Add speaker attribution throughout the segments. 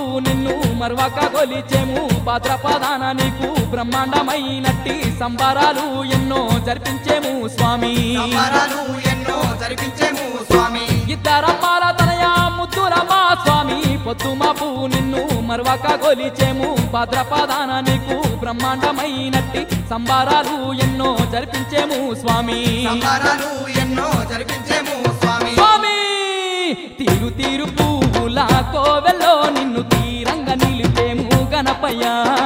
Speaker 1: నిన్ను మరువక కొలిచేము భాద్రపదాన నీకు బ్రహ్మాండమైనట్టి సంబరాలు ఎన్నో జరిపించేము స్వామి ఇద్దరమ్మాల తనయ ముద్దులమ్మా స్వామి పొద్దుమాపు నిన్ను మరువక కొలిచేము భాద్రపదాన నీకు బ్రహ్మాండమైనట్టి సంబరాలు ఎన్నో జరిపించేము స్వామి స్వామి తీరు తీరు పువ్వుల కోవెల్లో నిన్ను తీరంగా నిలిపేము గణపయ్య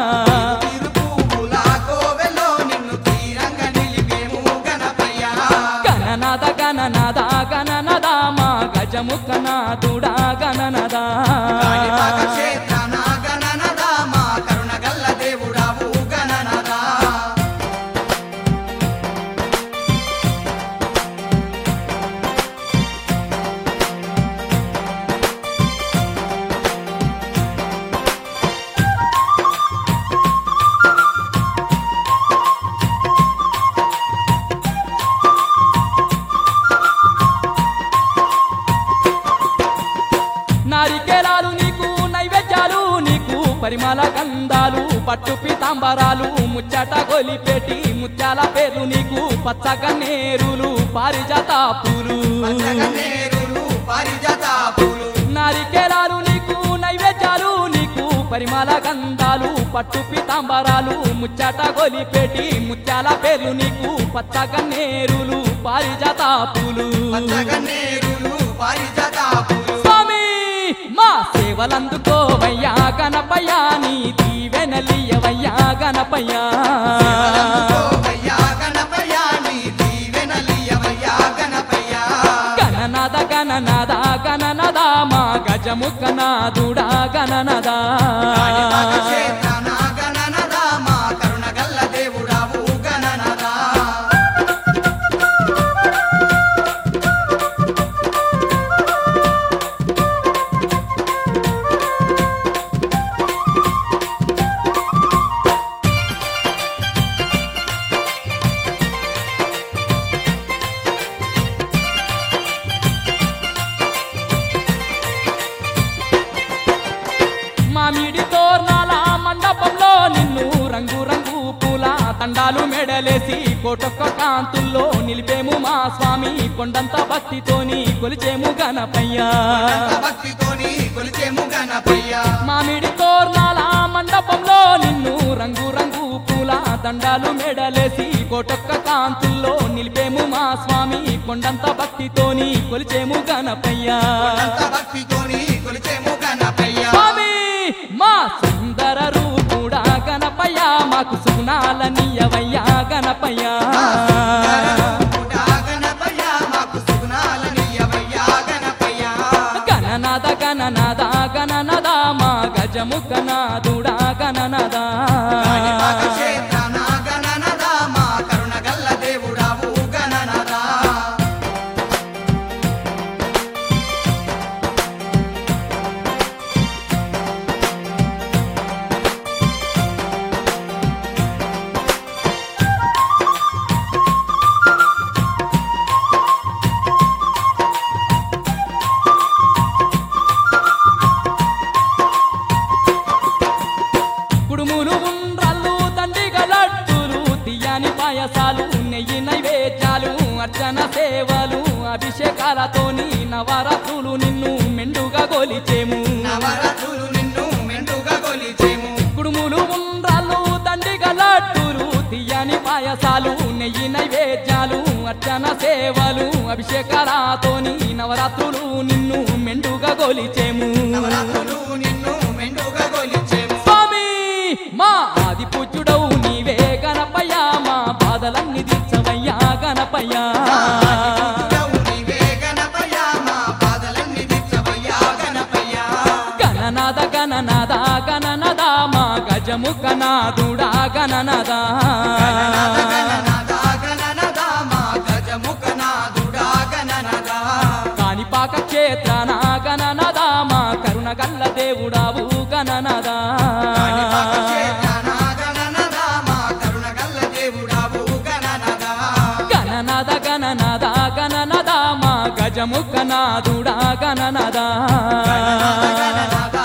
Speaker 1: గణనాద గణనాద గణనాద మా గజముఖనాథుడా గణనాద నారికేలాలు నీకు నైవేద్యాలు నీకు పరిమళ గంధాలు పట్టు పీతాంబరాలు ముచ్చట గొలిపేటి ముత్యాల పేర్లు నీకు పచ్చగన్నేరులు పారిజాత పూలు నారికేలాలు నీకు నైవేద్యాలు నీకు పరిమళ గంధాలు పట్టు పీతాంబరాలు ముచ్చట గొలిపేటి ముత్యాల పేర్లు నీకు పచ్చగన్నేరులు పారిజాత పూలు మా సేవలందుకోవయ్యా గణపయ్య నీ దీవెనలియవయ్యా గణపయ్య గణనాద గణనాద గణనాద మా గజముఖనాథుడా గణనాద మామిడి తోర్నాల మండపంలో నిన్ను రంగు రంగు పూల తండాలు మెడలేసి కోటొక్క కాంతుల్లో నిలిపేము మా స్వామి కొండంత భక్తితోని కొలిచేము గణపయ్య మామిడి తోర్నాల మండపంలో నిన్ను రంగు రంగు పూల తండాలు మెడలేసి కోటొక్క కాంతుల్లో నిలిపేము మా స్వామి కొండంత భక్తితోని కొలిచేము గణపయ్య స్వామి మా సుందర రూపుడా గణపయ్య మాకు సుగుణాలనియవయ్యా గణపయ్య గణనాద గణనాద గణనాద మా గజముఖనాథుడా గణనాద కుడుములు ఉండ్రాళ్ళు దండిగ లడ్డులు తీయని పాయసాలు నెయ్యి నైవేద్యాలు అర్చన సేవలు అభిషేకాలతోని నవరాత్రులు నిన్ను మెండుగా గొలిచేము కుడుములు ఉండ్రాళ్ళు దండిగ లడ్డులు తీయని పాయసాలు నెయ్యి నైవేద్యాలు అర్చన సేవలు అభిషేకాలతోని నవరాత్రులు నిన్ను మెండుగా గొలిచేము మా ఆది పూజ్యుడవు నీవే గణపయ్య మా బాధలన్నీ తీర్చవయ్యా గణపయ్య గణనాద గణనాద గణనాద మా గజముఖనాథుడా గణనాద కాణిపాక క్షేత్రాన గణనాద మా కరుణగల్ల దేవుడావు గణనాద గణనాద గణనాద గణనాద మా గజముఖనాథుడా గణనాద